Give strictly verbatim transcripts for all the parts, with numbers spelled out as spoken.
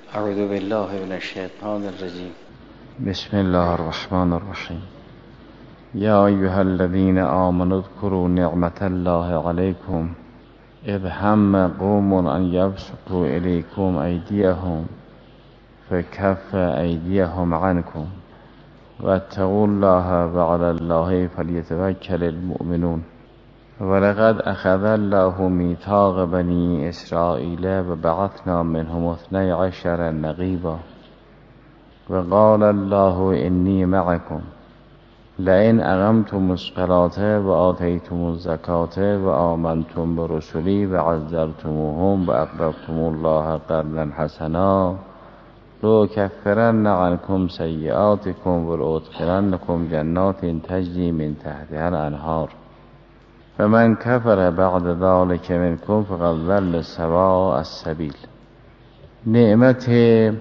اعوذ بالله من الشیطان الرجیم. بسم الله الرحمن الرحیم. یا ایها الذین آمنوا اذکروا نعمت الله علیکم اذ هم قوم ان یبسطوا الیکم ایدیهم فکف ایدیهم عنکم واتقوا الله وعلی الله فلیتوکل المؤمنون. ولقد اخذ الله میثاق بنی اسرائیل و بعثنا منهم اثنی عشر نقیبا وقال الله انی معکم لئن اقمتم الصلاة و آتیتم الزکاة و آمنتم برسلی و عزرتموهم و اقرضتم الله قرضا حسنا لأکفرن عنکم سیئاتکم و لأدخلنکم جنات تجری من تحتها الانهار فمن کفر بعد ذلك منکم فقد ضل سواء السبیل. نعمت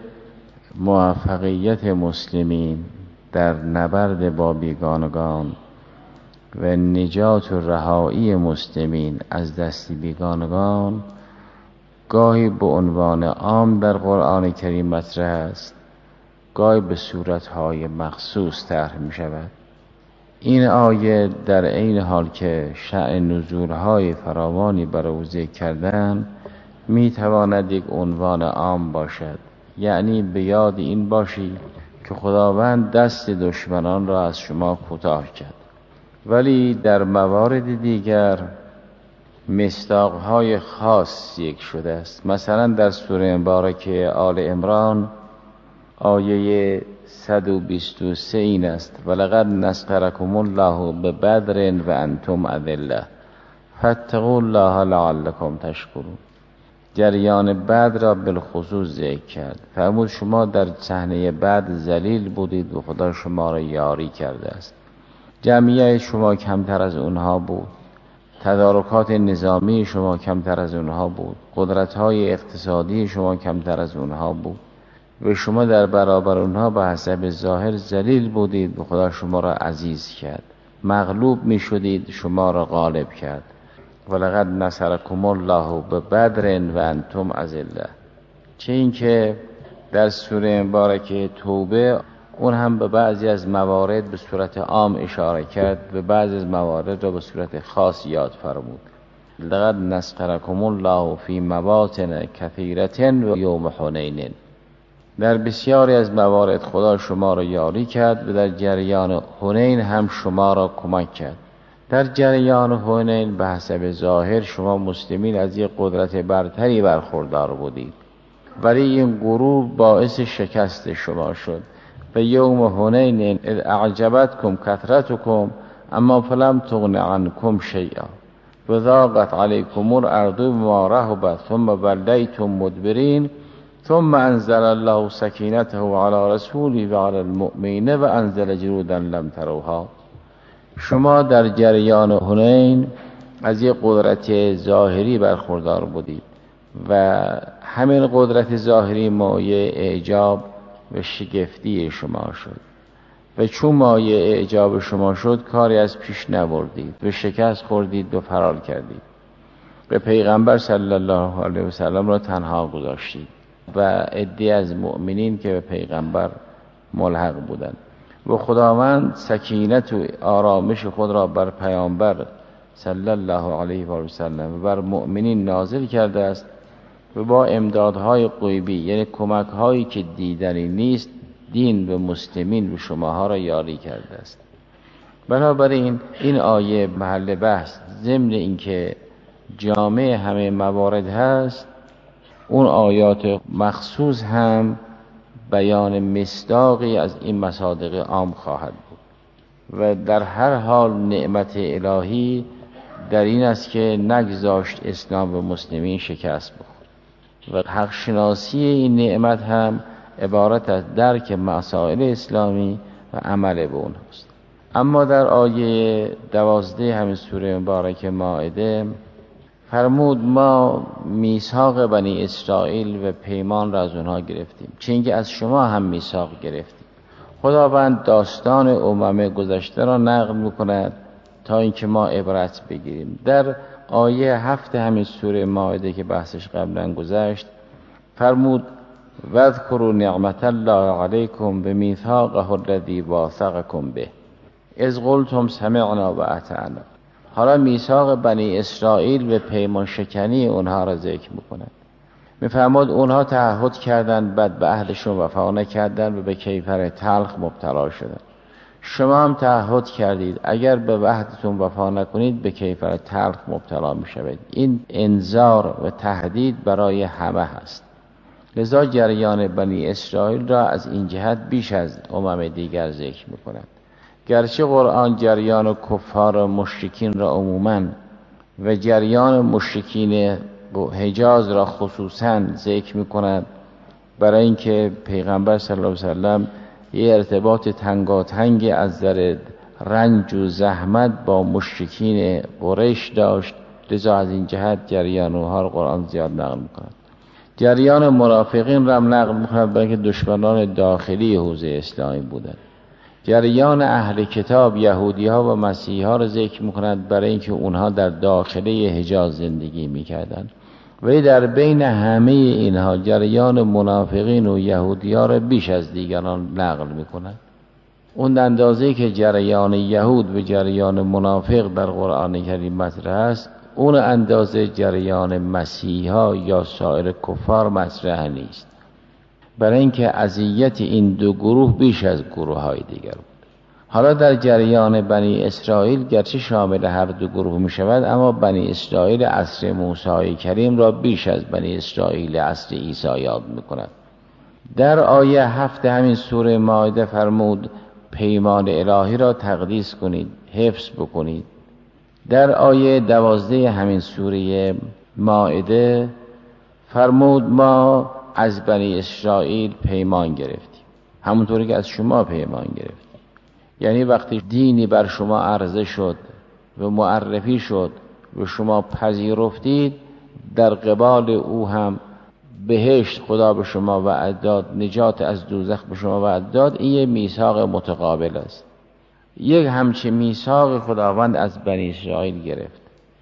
موفقیت مسلمین در نبرد با بیگانگان و نجات و رهایی مسلمین از دست بیگانگان گاهی به عنوان عام در قرآن کریم مطرح است، گاهی به صورتهای مخصوص طرح می شود. این آیه در این حال که شأن نزولهای فراوانی برای او ذکر کردن می تواند یک عنوان عام باشد، یعنی به یاد این باشی که خداوند دست دشمنان را از شما کوتاه کرد. ولی در موارد دیگر مصداقهای خاص ذکر شده است. مثلا در سوره مبارکه آل عمران آیه صد و بیست و سه این است: ولقد نصرکم الله ببدر و انتم اذلة فاتقوا الله لعلکم تشکرون. جریان بدر را بالخصوص ذکر کرد. فرمود شما در صحنه بدر ذلیل بودید و خدا شما را یاری کرده است. جمعیت شما کمتر از اونها بود، تدارکات نظامی شما کمتر از اونها بود، قدرت‌های اقتصادی شما کمتر از اونها بود و شما در برابر اونها به حسب ظاهر ذلیل بودید و خدا شما را عزیز کرد. مغلوب می شدید، شما را غالب کرد. ولقد نصرکم الله ببدر و انتم اذلة. چه این که در سوره مبارکه توبه اون هم به بعضی از موارد به صورت عام اشاره کرد، به بعضی از موارد را به صورت خاص یاد فرمود. لقد نصرکم الله فی مواطن کثیرة و یوم حنین. در بسیاری از موارد خدا شما را یاری کرد و در جریان حنین هم شما را کمک کرد. در جریان حنین به حسب ظاهر شما مسلمین از یک قدرت برتری برخوردار بودید، ولی این غرور باعث شکست شما شد. و یوم حنین اذ اعجبتکم کثرتکم اما فلم تغن عنکم شیئا و ضاقت علیکم الارض بما رحبت ثم وليتم مدبرین ثم انزل الله سکینته علی رسوله و علی المؤمنین و انزل جنودا لم تروها. شما در جریان حنین از یک قدرت ظاهری برخوردار بودید و همین قدرت ظاهری مایه اعجاب و شگفتی شما شد و چون مایه اعجاب شما شد کاری از پیش نبردید و شکست خوردید و فرار کردید و پیغمبر صلی الله علیه و سلم را تنها گذاشتید و عده‌ای از مؤمنین که به پیغمبر ملحق بودند و خداوند سکینت و آرامش خود را بر پیامبر صلی الله علیه و سلم و بر مؤمنین نازل کرده است و با امدادهای غیبی، یعنی کمک‌هایی که دیدنی نیست، دین و مسلمین و شماها را یاری کرده است. بنابراین این آیه محل بحث ضمن اینکه جامع همه موارد هست، اون آیات مخصوص هم بیان مصداقی از این مصادیق عام خواهد بود و در هر حال نعمت الهی در این است که نگذاشت اسلام و مسلمین شکست بخورد و حق شناسی این نعمت هم عبارت از درک مسائل اسلامی و عمل به اونهاست. اما در آیه دوازده همین سوره مبارک مائده فرمود ما میثاق بنی اسرائیل و پیمان را از اونها گرفتیم، چه اینکه از شما هم میثاق گرفتیم. خداوند داستان امم گذشته را نقل میکند تا اینکه ما عبرت بگیریم. در آیه هفت همین سوره مائده که بحثش قبلا گذشت فرمود واذکروا نعمت الله علیکم بمیثاقه الذی واثقکم به اذ قلتم سمعنا و اطعنا. حالا میثاق بنی اسرائیل به پیمان شکنی اونها را ذکر میکند. میفرماد اونها تعهد کردند، بعد به عهدشون وفا نکردند و به کیفر تلخ مبتلا شدند. شما هم تعهد کردید اگر به عهدتون وفا نکنید به کیفر تلخ مبتلا میشوید. این انذار و تهدید برای همه هست. لذا جریان بنی اسرائیل را از این جهت بیش از امم دیگر ذکر میکند. گرچه قرآن جریان کفار و مشرکین را عموماً و جریان مشرکین حجاز را خصوصاً ذکر میکند، برای اینکه پیغمبر صلی الله علیه وسلم یه ارتباط تنگاتنگ از نظر رنج و زحمت با مشرکین قریش داشت. لذا از این جهت جریان اونها را قرآن زیاد نقل میکند. جریان منافقین را هم نقل میکند برای اینکه دشمنان داخلی حوزه اسلامی بودند. جریان اهل کتاب یهودی ها و مسیحی ها را ذکر میکند برای اینکه اونها در داخله حجاز زندگی میکردند. ولی در بین همه اینها جریان منافقین و یهودی ها را بیش از دیگران نقل میکند. اون اندازه‌ای که جریان یهود و جریان منافق در قرآن کریم مطرح است، اون اندازه جریان مسیحی ها یا سایر کفار مطرح نیست، برای اینکه اذیت این دو گروه بیش از گروه های دیگر بود. حالا در جریان بنی اسرائیل گرچه شامل هر دو گروه می شود، اما بنی اسرائیل عصر موسی کریم را بیش از بنی اسرائیل عصر عیسی یاد می کند. در آیه هفت همین سوره مائده فرمود پیمان الهی را تقدیس کنید، حفظ بکنید. در آیه دوازده همین سوره مائده فرمود ما از بنی اسرائیل پیمان گرفتیم، همونطوری که از شما پیمان گرفتیم. یعنی وقتی دینی بر شما عرضه شد و معرفی شد و شما پذیرفتید، در قبال او هم بهشت خدا به شما وعده داد، نجات از دوزخ به شما وعده داد. این یه میثاق متقابل است. یک همچین میثاق خداوند از بنی اسرائیل گرفت.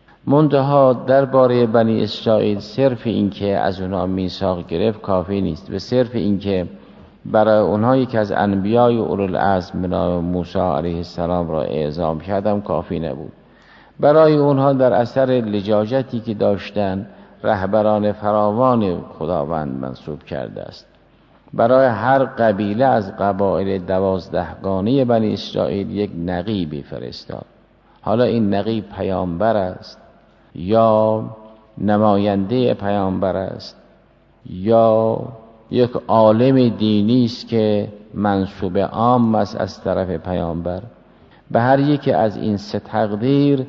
منتها درباره بنی اسرائیل صرف این که از اونها میثاق گرفت کافی نیست، و صرف این که برای اونها یک از انبیای اولوالعزم به نام موسی علیه السلام را اعزام کردم کافی نبود. برای اونها در اثر لجاجتی که داشتن رهبران فراوان خداوند منصوب کرده است. برای هر قبیله از قبایل دوازدهگانه بنی اسرائیل یک نقیبی فرستاد. حالا این نقیب پیامبر است یا نماینده پیامبر است یا یک عالم دینی است که منصوب عام است از طرف پیامبر. به هر یکی از این سه تقدیر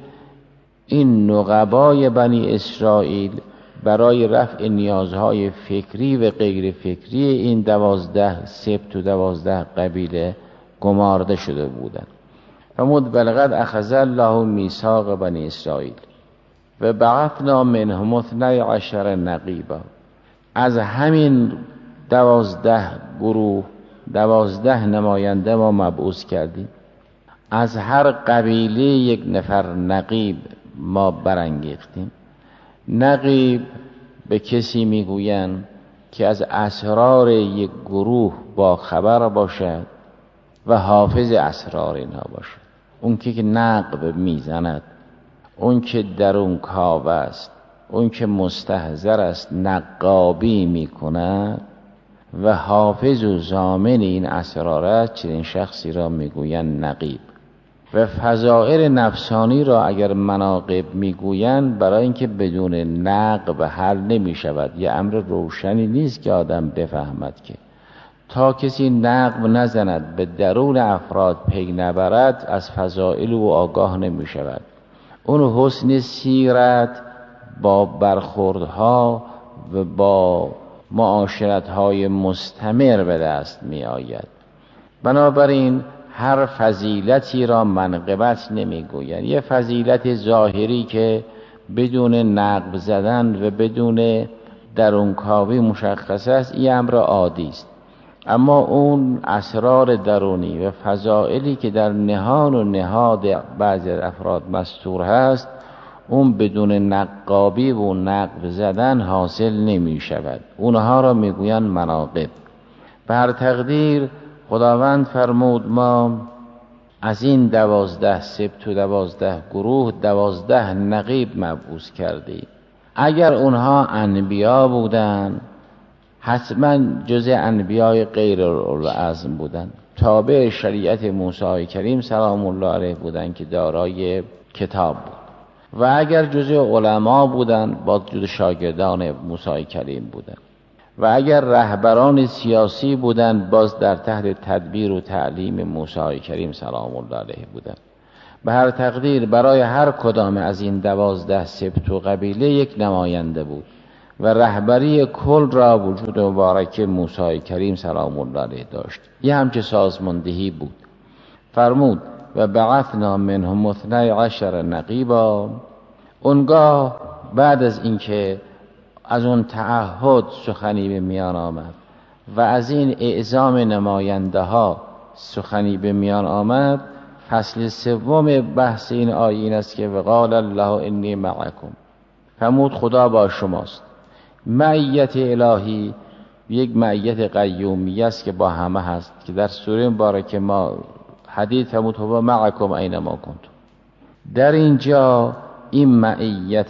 این نقبای بنی اسرائیل برای رفع نیازهای فکری و غیر فکری این دوازده سبت و دوازده قبیله گمارده شده بودند. فرمود ولقد اخذ الله میثاق بنی اسرائیل و بعثنا منهم اثنی عشر نقیبا. از همین دوازده گروه دوازده نماینده ما مبعوث کردیم. از هر قبیله یک نفر نقیب ما برانگیختیم. نقیب به کسی میگویند که از اسرار یک گروه با خبر باشد و حافظ اسرار اینها باشد. اون که نقب میزند، اون که درون کاو است، اون که مستحضر است، نقابی میکند و حافظ و ضامن این اسرار است، چنین شخصی را میگویند نقیب. و فضائل نفسانی را اگر مناقب میگویند، برای اینکه بدون نقب حل نمی شود. یه امر روشنی نیست که آدم بفهمد که تا کسی نقب نزند به درون افراد پی نبرد از فضائل و آگاه نمی شود. اون حسن سیرت با برخوردها و با معاشرتهای مستمر به دست می آید. بنابراین هر فضیلتی را منقبت نمی گوید. یه فضیلت ظاهری که بدون نقب زدن و بدون درونکاوی مشخص است، این امر عادی است. اما اون اسرار درونی و فضائلی که در نهان و نهاد بعضی افراد مستور هست، اون بدون نقابی و نقب زدن حاصل نمی شود. اونها را میگویند مناقب. بر تقدیر خداوند فرمود ما از این دوازده سبت و دوازده گروه دوازده نقیب مبعوث کردیم. اگر اونها انبیا بودن حتما جز انبیای غیر اولوالعزم بودن، تابع شریعت موسی کریم سلام الله علیه بودن که دارای کتاب بود. و اگر جز علما بودن باز جز شاگردان موسی کریم بودن. و اگر رهبران سیاسی بودن باز در تحت تدبیر و تعلیم موسی کریم سلام الله علیه بودن. به هر تقدیر برای هر کدام از این دوازده سبت و قبیله یک نماینده بود و رهبری کل را وجود مبارک موسی کریم سلام الله علیه داشت. یه همچه سازماندهی بود. فرمود و بعثنا منهم اثنی عشر نقیبا. اونگاه بعد از اینکه از اون تعهد سخنی به میان آمد و از این اعزام نماینده ها سخنی به میان آمد، فصل سوم بحث این آیه این است که وقال الله انی معکم. فرمود خدا با شماست. معیت الهی یک معیت قیومی است که با همه هست که در سوره مبارکه ما حدیث فرمود هو معکم اینما کنتم. در اینجا این معیت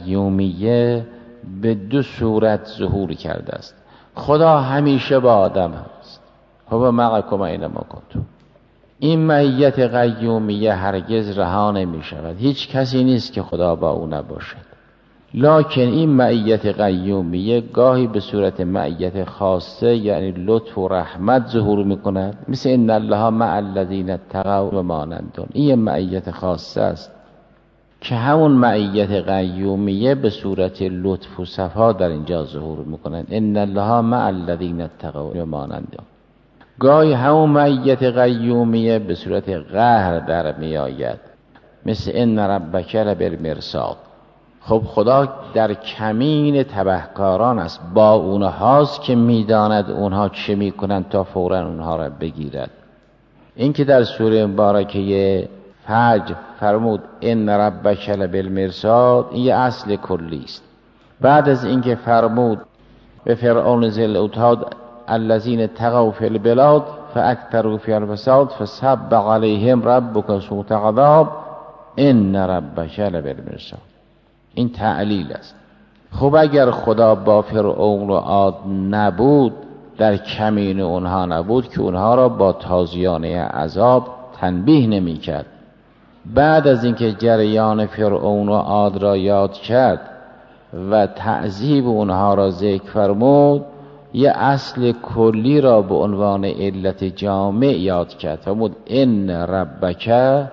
قیومیه به دو صورت ظهور کرده است. خدا همیشه با آدم هست، هو معکم اینما کنتم. این معیت قیومیه هرگز رها نمی شود. هیچ کسی نیست که خدا با او نباشد. لکن این معیت قیومیه گاهی به صورت معیت خاصه یعنی لطف و رحمت ظهور میکند، مثل ان الله مع الذین اتقوا و مانندون. این معیت خاصه است که همون معیت قیومیه به صورت لطف و صفا در اینجا ظهور میکنند. ان الله مع الذین اتقوا و مانندون. گاهی همون معیت قیومیه به صورت قهر در میآید، مثل ان ربک لبالمرصاد. خب خدا در کمین تبهکاران است، با اونهاست که میداند اونها چه میکنند تا فوراً اونها را بگیرد. این که در سوره مبارکه فجر فرمود ان ربک لبالمرصاد، این اصل کلی است. بعد از اینکه فرمود به فرعون ذی الاوتاد الذین طغوا فی البلاد فاکثروا فی الفساد فصب علیهم ربک سوط عذاب ان ربک لبالمرصاد. این تعلیل است. خب اگر خدا با فرعون و عاد نبود، در کمین اونها نبود که اونها را با تازیانه عذاب تنبیه نمی کرد. بعد از اینکه جریان فرعون و عاد را یاد کرد و تعذیب اونها را ذکر فرمود، یه اصل کلی را به عنوان علت جامع یاد کرد. فرمود ان ربک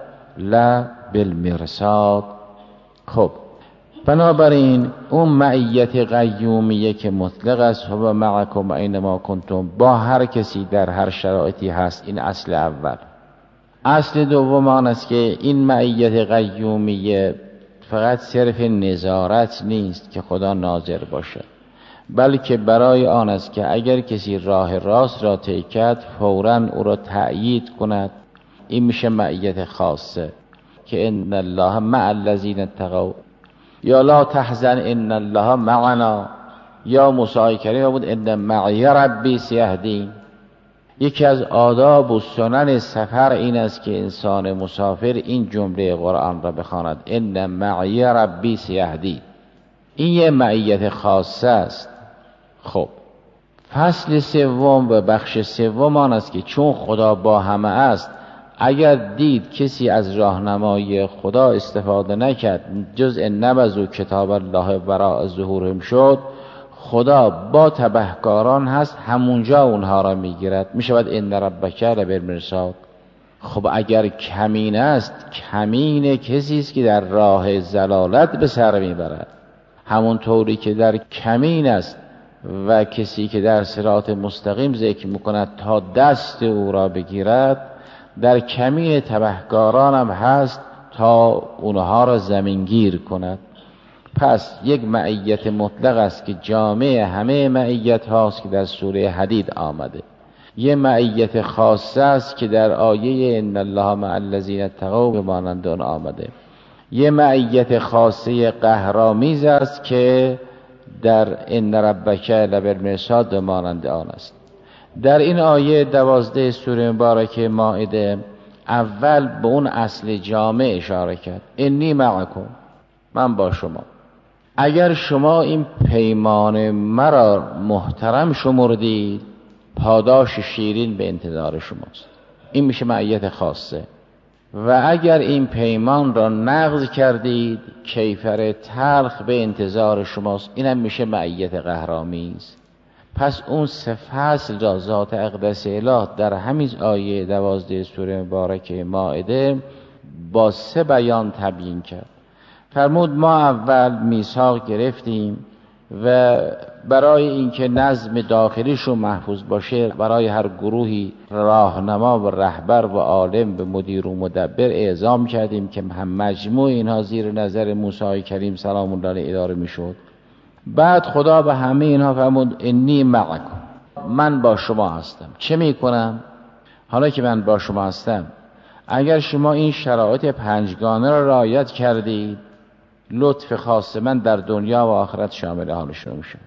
لبالمرصاد. خب بنابراین اون معیت قیومیه که مطلق است، هو معکم اینما کنتم، با هر کسی در هر شرایطی هست. این اصل اول. اصل دوم آن است که این معیت قیومیه فقط صرف نظارت نیست که خدا ناظر باشد، بلکه برای آن است که اگر کسی راه راست را طی کرد فوراً او را تأیید کند. این میشه معیت خاصه که ان الله مع الذین اتقوا، یا لا تحزن ان الله معنا، یا موسی کریم بود ان معی ربی سیهدین. یکی از آداب و سنن سفر این است که انسان مسافر این جمله قرآن را بخواند ان معی ربی سیهدین. این یه معیت خاصه است. خب فصل سوم و بخش سوم آن است که چون خدا با همه است، اگر دید کسی از راهنمایی خدا استفاده نکرد، جزء نبذ و کتاب الله وراء ظهورهم شد، خدا با تبهکاران هست، همونجا اونها را میگیرد. میشود ان ربک لبالمرصاد. خب اگر کمین است، کمین کسی است که در راه ضلالت به سر میبرد، همونطوری که در کمین است و کسی که در صراط مستقیم ذکر میکند تا دست او را بگیرد، در کمین تبهکاران هم هست تا اونها را زمینگیر کند. پس یک معیت مطلق است که جامع همه معیت هاست که در سوره حدید آمده. یه معیت خاصه است که در آیه ان الله مع الذین اتقوا و مانند آن آمده. یه معیت خاصه قهرآمیز است که در ان ربک لبالمرصاد و مانند آن است. در این آیه دوازده سوره مبارکه مائده اول به اون اصل جامع اشاره کرد، انی معکم، من با شما. اگر شما این پیمان مرا محترم شمردید، پاداش شیرین به انتظار شماست. این میشه معیت خاصه. و اگر این پیمان را نقض کردید، کیفر تلخ به انتظار شماست. اینم میشه معیت قهرآمیز. پس اون سه فصل را ذات اقدس اله در همین آیه دوازده سوره مبارکه مائده با سه بیان تبیین کرد. فرمود ما اول میثاق گرفتیم و برای اینکه نظم داخلیشون محفوظ باشه، برای هر گروهی راهنما و رهبر و عالم و مدیر و مدبر اعزام کردیم که هم مجموع اینها زیر نظر موسی کریم سلام الله علیه اداره میشد. بعد خدا به همه اینها فرمود انی معکم، من با شما هستم. چه میکنم؟ حالا که من با شما هستم، اگر شما این شرایط پنجگانه را رعایت کردید، لطف خاص من در دنیا و آخرت شامل حال شما میشه.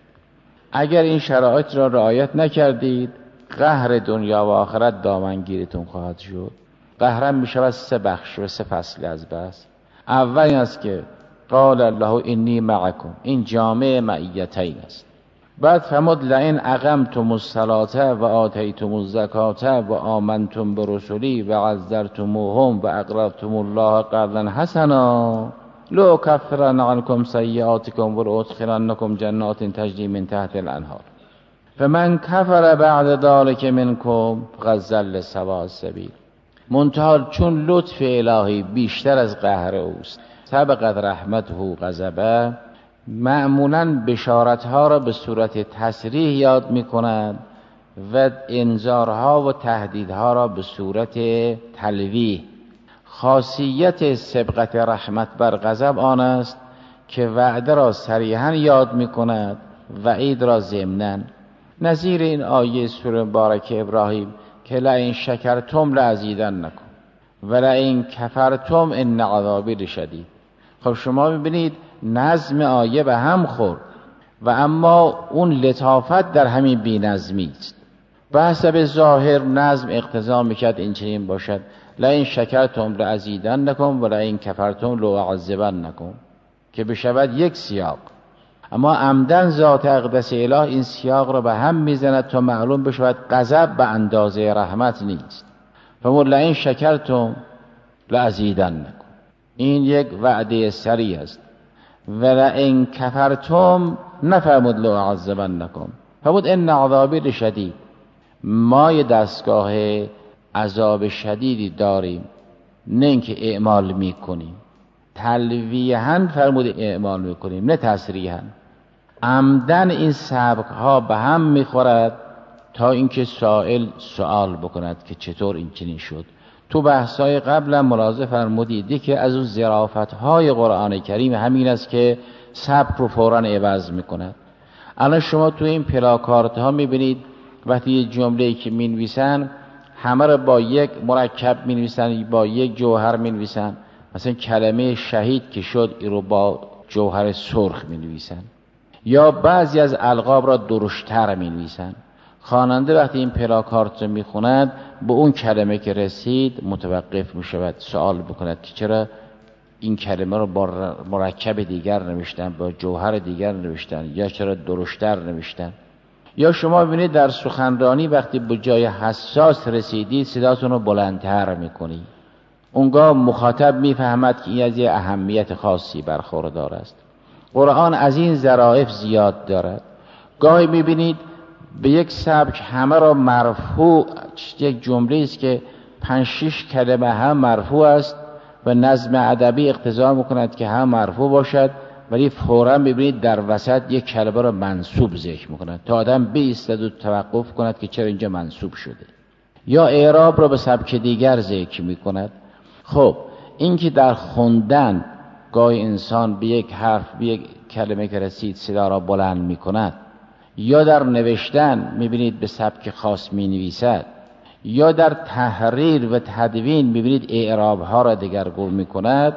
اگر این شرایط را رعایت نکردید، قهر دنیا و آخرت دامنگیرتون خواهد شد. قهرم میشه از سه بخش و سه فصل از بس. اول این است که قال الله انی معکم، این جامع معیتین است. بعد فرمود لئن اقمتم الصلاة و آتیتم الزکاة و آمنتم برسلی و عزرتموهم و اقرضتم الله قرضا حسنا لأکفرن عنکم سیئاتکم و لأدخلنکم جنات تجری من تحت الانهار فمن کفر بعد ذلک منکم فقد ضل سواء السبیل. منتها چون لطف الهی بیشتر از قهر اوست، سبقت رحمته غضبه، معمولاً بشارتها را به صورت تصریح یاد می کند و انذارها و تهدیدها را به صورت تلویح. خاصیت سبقت رحمت بر غضب آن است که وعده را صریحاً یاد می کند، وعید را ضمناً. نظیر این آیه سوره مبارکه ابراهیم که لئن شکرتم لازیدنکم و لئن کفرتم ان عذابی لشدید. خب شما میبینید نظم آیه به هم خورد و اما اون لطافت در همین بی نظمی است. به حسب ظاهر نظم اقتضا میکرد این چنین باشد لئن شکرتم لازیدنکم و لئن کفرتم لأعذبنکم که بشود یک سیاق. اما عمدن ذات اقدس اله این سیاق را به هم میزند تا معلوم بشود غضب به اندازه رحمت نیست. فرمود لئن شکرتم لازیدنکم، این یک وعده سریع است. و لئن کفرتم نفرمود لأعذبنکم، فرمود ان عذابی لشدید. ما یه دستگاه عذاب شدیدی داریم، نه اینکه اعمال میکنیم. تلویحاً فرمود اعمال میکنیم، نه تصریحاً. عمدن این سبک ها به هم میخورد تا اینکه سائل سوال بکند که چطور این چنین شد. تو بحثای قبلا ملاحظه فرمودید که از اون ظرافت های قرآن کریم همین است که سبک رو فوراً عوض میکند. الان شما تو این پلاکارت ها میبینید وقتی یه جمله‌ای که مینویسن همه رو با یک مرکب مینویسن، با یک جوهر مینویسن. مثلا کلمه شهید که شد این رو با جوهر سرخ مینویسن، یا بعضی از القاب را درشتر مینویسن. خواننده وقتی این پلاکارت رو میخوند به اون کلمه که رسید متوقف میشود، سوال بکند که چرا این کلمه رو با مرکب دیگر نوشتن، با جوهر دیگر نوشتن، یا چرا درشتر نوشتن. یا شما ببینید در سخنرانی وقتی به جای حساس رسیدید صداتون رو بلندتر میکنید، اونگاه مخاطب میفهمد که این از یه اهمیت خاصی برخوردار است. قرآن از این ظرافت زیاد دارد. گاهی میبینید به یک سبک همه را مرفوع، یک جمله است که پنج شش کلمه هم مرفوع است و نظم ادبی اقتضا میکند که هم مرفوع باشد، ولی فوراً ببینید در وسط یک کلمه را منصوب ذکر میکند تا آدم بایستد و توقف کند که چرا اینجا منصوب شده. یا اعراب را به سبک دیگر ذکر میکند. خب این که در خوندن گاهی انسان به یک حرف، به یک کلمه که رسید صدا را بلند میکند، یا در نوشتن میبینید به سبک خاص مینویسد، یا در تحریر و تدوین میبینید اعراب ها را دگرگون میکند.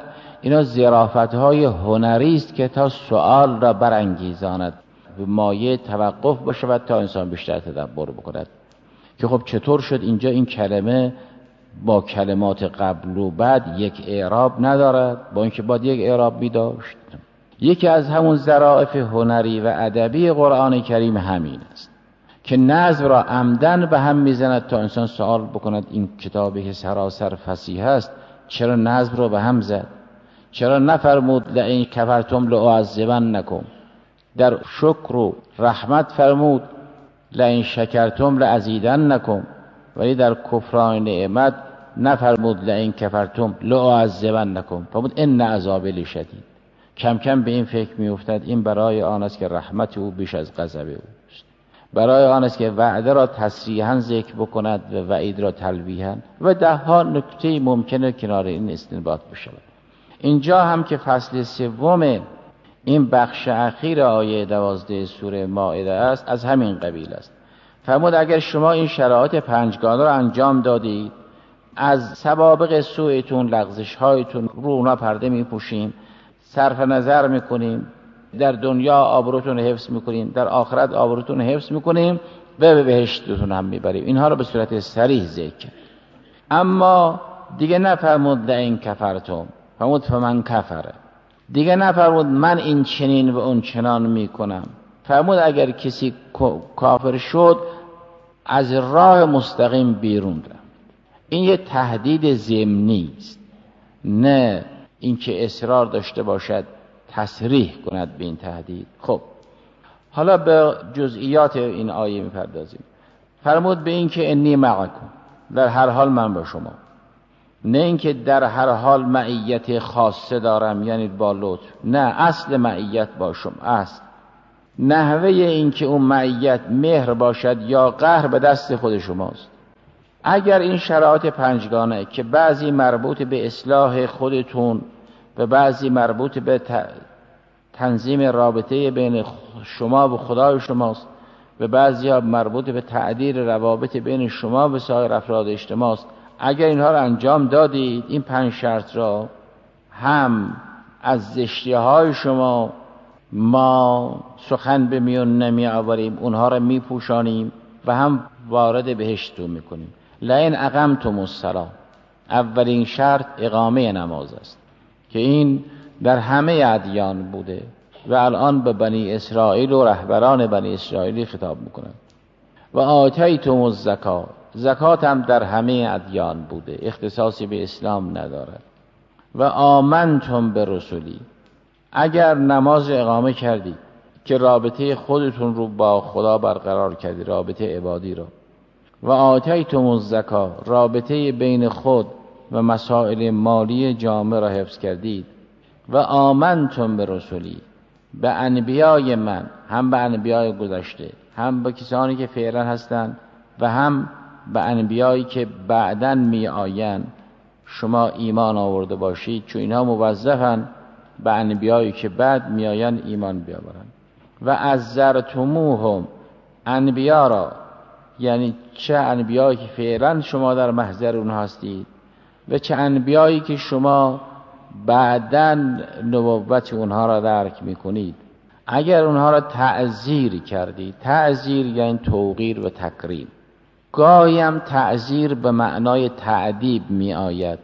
اینا ظرافت‌های هنری است که تا سؤال را برانگیزاند، به مایه توقف باشد تا انسان بیشتر تدبر بکند که خب چطور شد اینجا این کلمه با کلمات قبل و بعد یک اعراب ندارد، با اینکه باید یک اعراب می داشت. یکی از همون ظرافت هنری و ادبی قرآن کریم همین است که نظم را عمدن به هم میزند تا انسان سوال بکند این کتابی که سراسر فصیح است چرا نظم را به هم زد؟ چرا نفرمود لئن کفرتم لأعذبنکم؟ در شکر و رحمت فرمود لئن شکرتم لأزیدنکم، ولی در کفران نعمت نفرمود لئن کفرتم لأعذبنکم. فرمود ان عذابی لشدید. کم کم به این فکر میافتد این برای آن است که رحمت او بیش از غضب اوست، برای آن است که وعده را تصریحا ذکر بکند و وعید را تلویحا، و ده ها نکته ممکنه کنار این استنباط بشود. اینجا هم که فصل سوم این بخش اخیر آیه دوازده سوره مائده است از همین قبیل است. فرمود اگر شما این شرایط پنجگانه را انجام دادید، از سوابق سوءتون، لغزش هایتون رو اونا پرده میپوشیم، صرف نظر میکنیم، در دنیا آبروتون حفظ میکنیم، در آخرت آبروتون حفظ میکنیم و به بهشتتون هم میبریم. اینها رو به صورت صریح ذکر. اما دیگه نفرمود لئن کفرتم، فرمود فمن کفره. دیگه نفرمود من این چنین و اون چنان میکنم. فرمود اگر کسی کافر شد از راه مستقیم بیرون رفت. این یه تهدید ضمنی است، نه اینکه اصرار داشته باشد تصریح کند به این تهدید. خب حالا به جزئیات این آیه میپردازیم. فرمود به این که انی معکم، در هر حال من با شما، نه اینکه در هر حال معیت خاصه دارم یعنی با لطف، نه، اصل معیت با شما است. نحوه اینکه اون معیت مهر باشد یا قهر به دست خود شماست. اگر این شرایط پنجگانه که بعضی مربوط به اصلاح خودتون و بعضی مربوط به تنظیم رابطه بین شما و خدای شماست و بعضی ها مربوط به تعدیل روابط بین شما و سایر افراد اجتماع است، اگر اینها را انجام دادید، این پنج شرط را، هم از زشتی های شما ما سخن به میون نمی آوریم، اونها را می پوشانیم و هم وارد بهشتون می کنیم. لئن اقمتم الصلاة، اولین شرط اقامه نماز است که این در همه ادیان بوده و الان به بنی اسرائیل و رهبران بنی اسرائیلی خطاب میکنند. و آتیتم الزکات، زکات هم در همه ادیان بوده، اختصاصی به اسلام ندارد. و آمنتم به رسولی، اگر نماز اقامه کردید که رابطه خودتون رو با خدا برقرار کردید، رابطه عبادی رو، و آتیتم الزکات، رابطه بین خود و مسائل مالی جامعه را حفظ کردید، و آمنتم به رسولی، به انبیای من، هم به انبیای گذشته، هم به کسانی که فعلا هستند و هم به انبیایی که بعداً می آیند، شما ایمان آورده باشید، چون اینها موظفن به انبیایی که بعد می آیند ایمان بیاورند. و عزرتموهم، انبیا را، یعنی چه انبیایی که فعلا شما در محضر اونها هستید و چه انبیایی که شما بعداً نبوت اونها را درک میکنید، اگر اونها را تعزیر کردید، تعزیر یعنی توقیر و تکریم. گاهی هم تعزیر به معنای تعذیب می آید.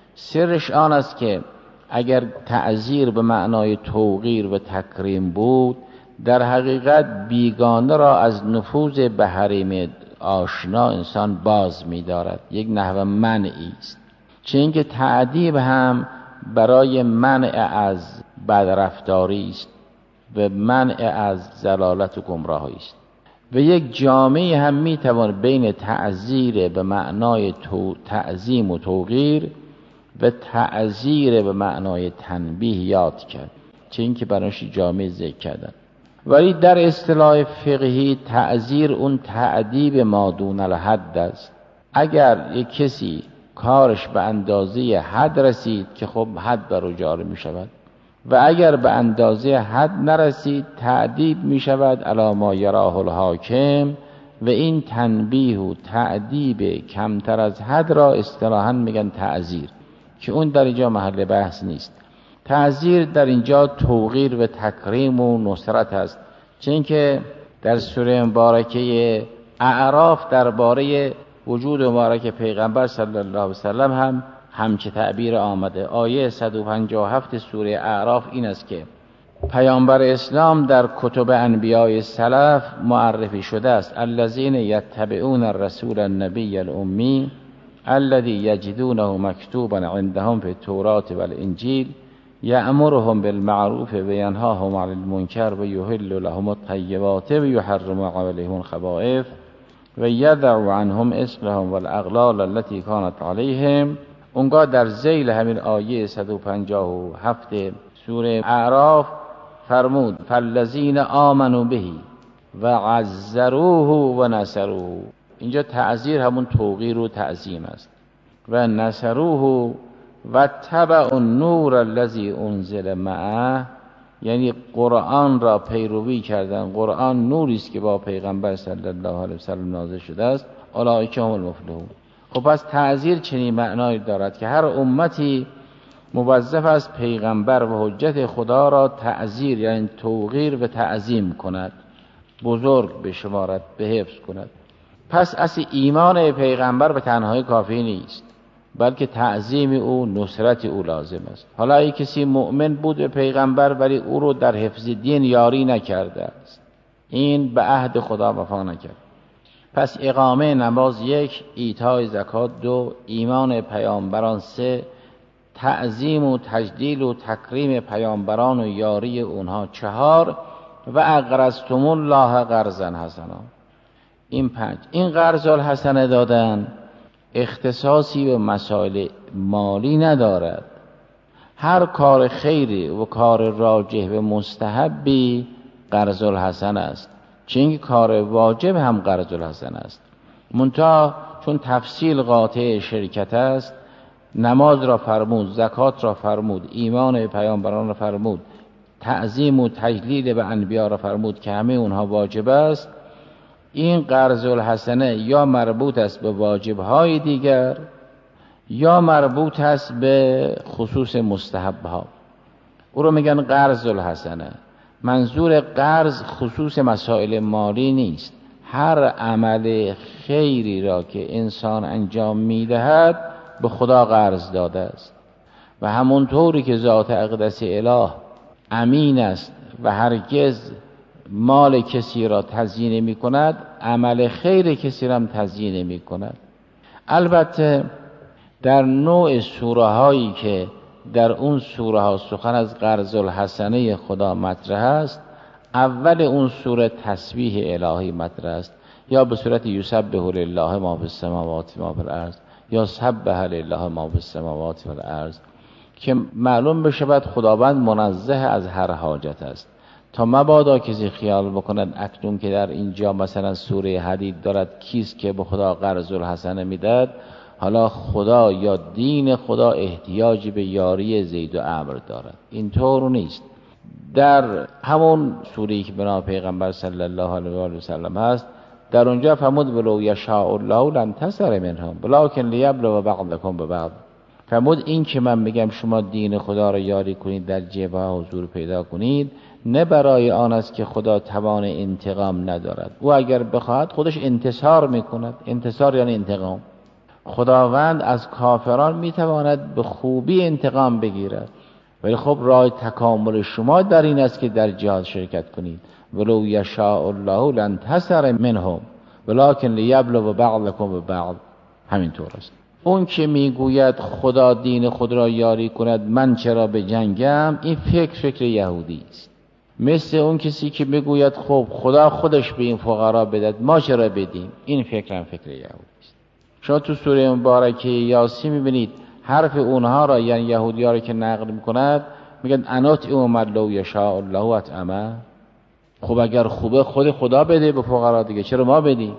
سرش آن است که اگر تعزیر به معنای توقیر و تکریم بود، در حقیقت بیگانه را از نفوذ به حریم آشنا انسان باز می دارد، یک نحو منعی است. چه اینکه تعذیب هم برای منع از بدرفتاری است و منع از ضلالت و گمراهی است. و یک جامعه هم میتوان بین تعزیر به معنای تعظیم و توقیر و تعزیر به معنای تنبیه یاد کرد، چه اینکه برایش جامعه ذکر کردن. ولی در اصطلاح فقهی تعزیر اون تعذیب ما دون الحد است. اگر یک کسی کارش به اندازه حد رسید که خب حد بر او جاری می شود، و اگر به اندازه حد نرسید تعذیب می شود علی ما یراه الحاکم. و این تنبیه و تعذیب کمتر از حد را اصطلاحاً میگن تعزیر، که اون در اینجا محل بحث نیست. تعزیر در اینجا توقیر و تکریم و نصرت است، چون که در سوره مبارکه اعراف درباره وجود مبارک پیغمبر صلی الله علیه وسلم هم همچه تعبیر آمده. آیه صد و پنجاه و هفت سوره اعراف این است که پیامبر اسلام در کتب انبیاء سلف معرفی شده است: الذین یتبعون الرسول النبی الامی الذی یجدونه مکتوبا عندهم فی التوراة والانجیل یأمرهم بالمعروف و ینهاهم عن المنکر و یحل لهم الطیبات و یحرم علیهم الخبائث و یضع عنهم اصرهم والاغلال التي كانت علیهم. اونگاه در ذیل همین آیه صد و پنجاه و هفت سوره اعراف فرمود: فالذین آمنوا به و عزروه و نصروه. اینجا تعزیر همون توقیر و تعظیم است. و نصروه و تبع النور الذی انزل معه، یعنی قرآن را پیروی کردن. قرآن نوری است که با پیغمبر صلی الله علیه وسلم نازل شده است. اولئک هم المفلحون. خب پس تعزیر چنین معنایی دارد که هر امتی موظف است پیغمبر و حجت خدا را تعزیر یعنی توقیر و تعظیم کند، بزرگ بشمارد، به حفظ کند. پس اصل ایمان پیغمبر به تنهایی کافی نیست، بلکه تعظیم او، نصرت او لازم است. حالا ای کسی مؤمن بود به پیغمبر ولی او رو در حفظ دین یاری نکرده است، این به عهد خدا وفا نکرد. پس اقامه نماز یک، ایتای زکات دو، ایمان پیامبران سه، تعظیم و تجلیل و تکریم پیامبران و یاری اونها چهار، و اقرضتم الله قرضا حسنا این پنج. این قرض الحسنه دادن اختصاصی به مسائل مالی ندارد. هر کار خیری و کار راجح و مستحبی قرض الحسن است، چون کار واجب هم قرض الحسن است. منتها چون تفصیل قاطع شرکت است، نماز را فرمود، زکات را فرمود، ایمان پیامبران را فرمود، تعظیم و تجلیل به انبیا را فرمود که همه اونها واجب است. این قرض الحسنه یا مربوط است به واجب‌های دیگر یا مربوط است به خصوص مستحب‌ها. او رو میگن قرض الحسنه. منظور قرض خصوص مسائل مالی نیست. هر عمل خیری را که انسان انجام میدهد به خدا قرض داده است و همونطوری که ذات اقدس اله امین است و هرگز مال کسی را تزیین نمی کند، عمل خیر کسی را هم تزیین نمی کند. البته در نوع سوره هایی که در اون سوره ها سخن از قرض الحسنه خدا مطرح است، اول اون سوره تسبیح الهی مطرح است، یا به صورت یسبح لله ما فی السماوات و ما فی الارض، یا سبح لله ما فی السماوات و الارض، که معلوم بشود خداوند منزه از هر حاجت است. تا مبادا کسی خیال بکند اکنون که در اینجا مثلا سوره حدید دارد کیست که به خدا قرض الحسنه میداد، حالا خدا یا دین خدا احتیاجی به یاری زید و عمرو دارد. اینطور نیست. در همون سوره‌ای که بنا پیغمبر صلی الله علیه و سلم هست، در اونجا فرمود ولو یشاء الله لانتصر منهم ولکن لیبلو بعضکم ببعض. فرمود این که من میگم شما دین خدا را یاری کنید، در جبهه حضور پیدا کنید، نه برای آن است که خدا توان انتقام ندارد. او اگر بخواهد خودش انتصار میکند. انتصار یعنی انتقام. خداوند از کافران میتواند به خوبی انتقام بگیرد، ولی خب راه تکامل شما در این است که در جهاد شرکت کنید. ولو یشاء الله لانتصر منهم ولکن لیبلو بعضکم ببعض. همینطور است. اون که میگوید خدا دین خود را یاری کند من چرا به جنگم، این فکر فکر یهودی است. مثل اون کسی که میگوید خب خدا خودش به این فقرا بدهد ما چرا بدیم، این فکر هم فکر یهودی است. شما تو سوره مبارکه یاسین میبینید حرف اونها را، یعنی یهودی ها را که نقل میکند، میگن اناطعم من لو یشاء الله اطعمه. خب اگر خوبه خود خدا بده به فقرا دیگه، چرا ما بدیم؟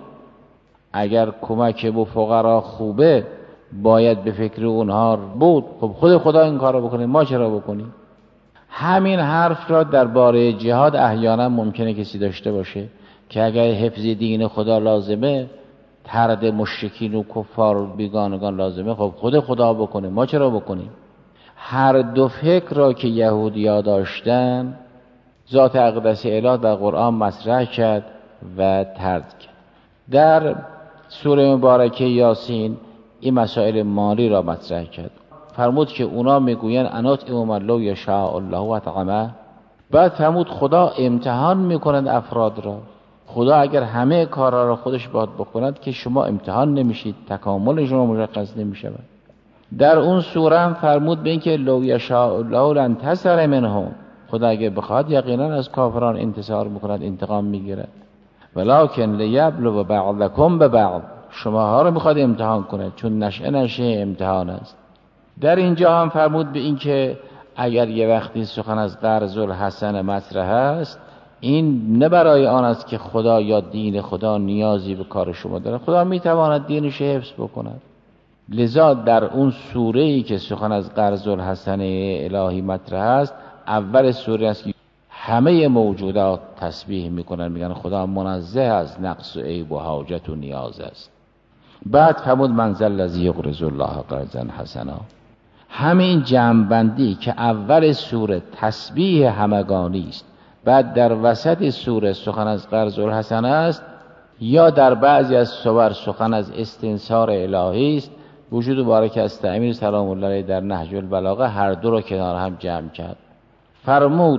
اگر کمک به فقرا خوبه باید به فکر اونها بود، خب خود خدا این کار رو بکنه، ما چرا بکنیم؟ همین حرف را درباره جهاد احیانا ممکنه کسی داشته باشه که اگر حفظ دین خدا لازمه، طرد مشرکین و کفار و بیگانگان لازمه، خب خود خدا بکنه، ما چرا بکنیم؟ هر دو فکر را که یهودی‌ها داشتن ذات اقدس الهی در قرآن مطرح کرد و طرد کرد. در سوره مبارکه یاسین این مسائل مالی را مطرح کرد. فرمود که اونا میگوین انات امام الله یشاء الله و طعمه. بعد فرمود خدا امتحان میکند افراد را. خدا اگر همه کارها را خودش باید بکند که شما امتحان نمیشید، تکامل شما مشخص نمیشود. در اون سوره هم فرمود به این که لو یشاء الله لانتصر منهم. خدا اگر بخواد یقینا از کافران انتصار میکند، انتقام میگیرد. ولکن لیبلو بعضکم ببعض. شماها رو میخواد امتحان کنه، چون نشأه نشأه امتحان است. در اینجا هم فرمود به این که اگر یه وقتی سخن از قرض الحسن مطرح است، این نه برای آن است که خدا یا دین خدا نیازی به کار شما داره. خدا میتواند دینش حفظ بکند. لذا در اون سوره‌ای که سخن از قرض الحسن الهی مطرح است، اول سوره است که همه موجودات تسبیح میکنن، میگن خدا منزه از نقص و عیب و حاجت و نیاز است. بعد فرمود من ذا الذی یقرض الله قرضا حسنا. همین جمع‌بندی که اول سوره تسبیح همگانی است، بعد در وسط سوره سخن از قرض الحسن است، یا در بعضی از سور سخن از استنصار الهی است. وجود مبارک است امیر سلام الله علیه در نهج البلاغه هر دو را کنار هم جمع کرد. فرمود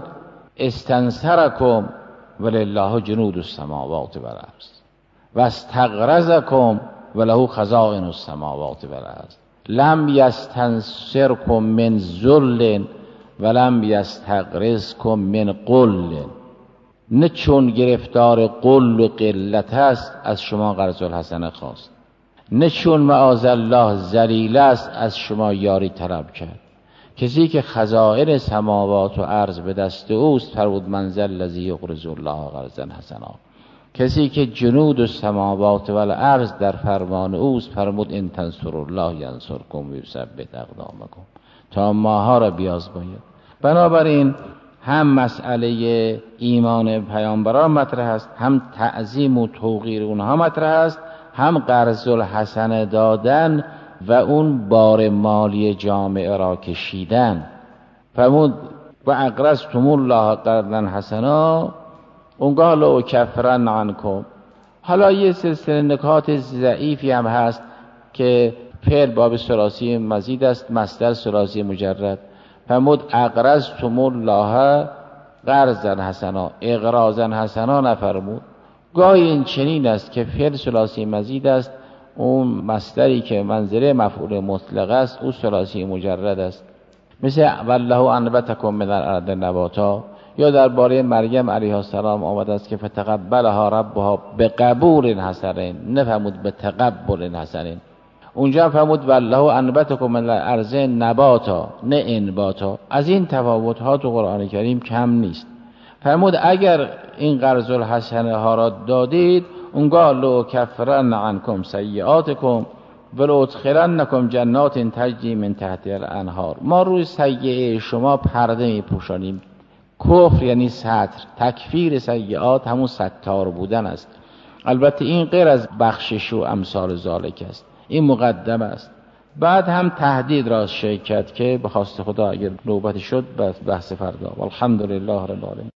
استنصرکم ولله جنود السماوات والارض و استغرضکم وله خزائن السماوات والارض لم یستنصرکم من ذل ولم یستغرضکم من قل. نه چون گرفتار قل و قلت است از شما قرض الحسنه خواست، نه چون معاذالله ذلیل است از شما یاری طلب کرد. کسی که خزائن سماوات و ارض به دست اوست، فرمود من ذا الذی یقرض الله قرضا حسنا. کسی که جنود السماوات و الارض در فرمان اوست، فرمود ان تنصروا الله ینصرکم و یثبت اقدامکم. تا ماها را بیازماید. بنابراین هم مسئله ایمان پیامبران مطرح است، هم تعظیم و توقیر اونها مطرح است، هم قرض الحسن دادن و اون بار مالی جامعه را کشیدن. فرمود و اقرضتم الله قرضا حسنا اونگاه لو کفرن عنکم. حالا یه سلسله نکات ضعیفی هم هست که فعل باب ثلاثی مزید است، مصدر ثلاثی مجرد. فرمود اقرضتم الله قرضا حسنا، اقراضا حسنا نفرمود. گاهی این چنین است که فعل ثلاثی مزید است، اون مصدری که منزله مفعول مطلق است او ثلاثی مجرد است. مثل والله انبتکم من الارض نباتا. یا درباره مریم علیه السلام آمده است که فتقبلها ربها بقبول حسن، نفرمود به تقبل حسن. اونجا فرمود والله انبتکم من الارض نباتا نه انباتا. از این تفاوت ها تو قرآن کریم کم نیست. فرمود اگر این قرض الحسنه ها را دادید، اونگاه لو کفرن عنکم سیئاتکم ولو ادخلنکم جنات تجری من تحتها الانهار. ما روی سیئه شما پرده می پوشانیم. کفر یعنی ستر، تکفیر سیئات همون ستار بودن است. البته این غیر از بخشش و امثال ذالک است، این مقدم است. بعد هم تهدید را شرکت که به خواست خدا اگر نوبت شد بحث فردا. والحمدلله رب العالمین.